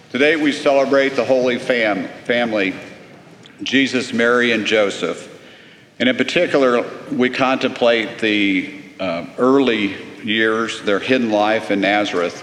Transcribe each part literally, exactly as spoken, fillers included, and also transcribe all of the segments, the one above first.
Today we celebrate the Holy Fam- Family, Jesus, Mary, and Joseph. And in particular, we contemplate the uh, early years, their hidden life in Nazareth,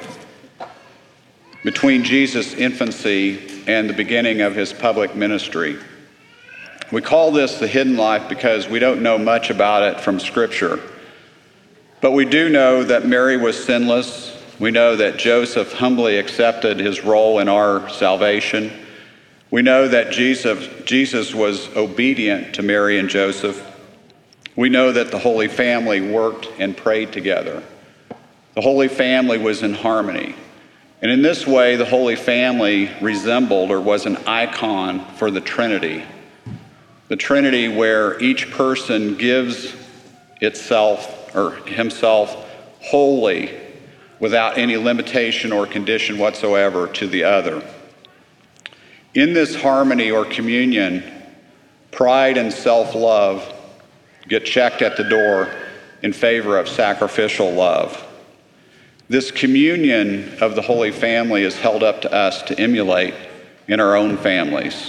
between Jesus' infancy and the beginning of his public ministry. We call this the hidden life because we don't know much about it from Scripture. But we do know that Mary was sinless. We know that Joseph humbly accepted his role in our salvation. We know that Jesus, Jesus was obedient to Mary and Joseph. We know that the Holy Family worked and prayed together. The Holy Family was in harmony. And in this way, the Holy Family resembled or was an icon for the Trinity. The Trinity where each person gives itself or himself wholly, without any limitation or condition whatsoever to the other. In this harmony or communion, pride and self-love get checked at the door in favor of sacrificial love. This communion of the Holy Family is held up to us to emulate in our own families.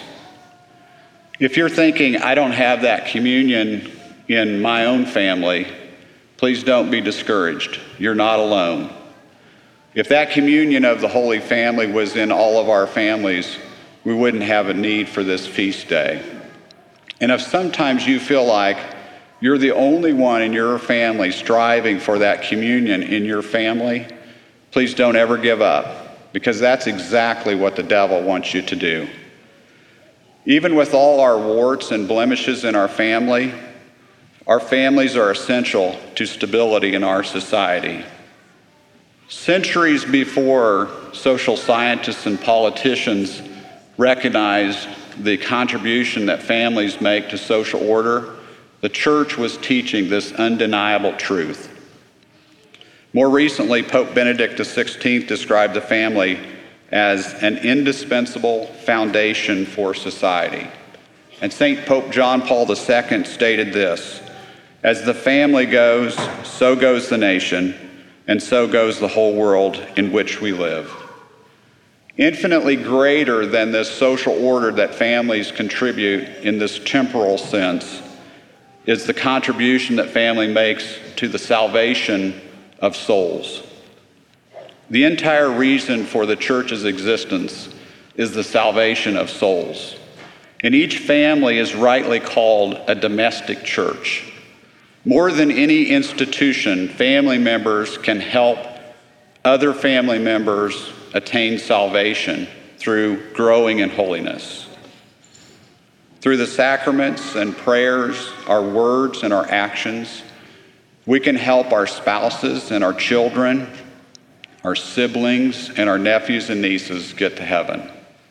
If you're thinking, I don't have that communion in my own family, please don't be discouraged. You're not alone. If that communion of the Holy Family was in all of our families, we wouldn't have a need for this feast day. And if sometimes you feel like you're the only one in your family striving for that communion in your family, please don't ever give up, because that's exactly what the devil wants you to do. Even with all our warts and blemishes in our family, our families are essential to stability in our society. Centuries before social scientists and politicians recognized the contribution that families make to social order, the church was teaching this undeniable truth. More recently, Pope Benedict the sixteenth described the family as an indispensable foundation for society. And Saint Pope John Paul the second stated this: "As the family goes, so goes the nation, and so goes the whole world in which we live." Infinitely greater than this social order that families contribute in this temporal sense is the contribution that family makes to the salvation of souls. The entire reason for the church's existence is the salvation of souls. And each family is rightly called a domestic church. More than any institution, family members can help other family members attain salvation through growing in holiness. Through the sacraments and prayers, our words and our actions, we can help our spouses and our children, our siblings and our nephews and nieces get to heaven.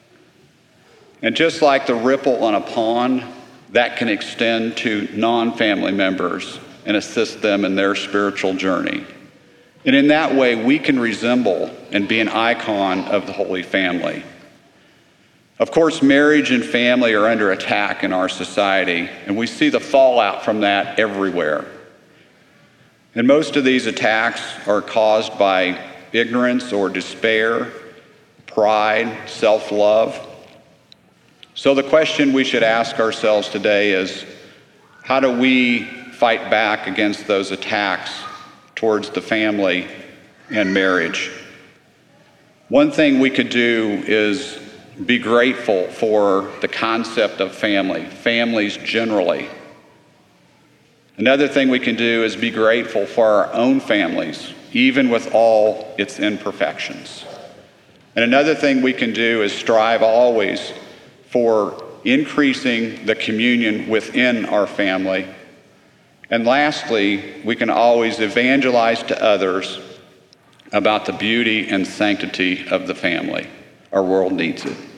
And just like the ripple on a pond, that can extend to non-family members and assist them in their spiritual journey. And in that way, we can resemble and be an icon of the Holy Family. Of course, marriage and family are under attack in our society, and we see the fallout from that everywhere. And most of these attacks are caused by ignorance or despair, pride, self-love. So the question we should ask ourselves today is, how do we fight back against those attacks towards the family and marriage? One thing we could do is be grateful for the concept of family, families generally. Another thing we can do is be grateful for our own families, even with all its imperfections. And another thing we can do is strive always for increasing the communion within our family. And lastly, we can always evangelize to others about the beauty and sanctity of the family. Our world needs it.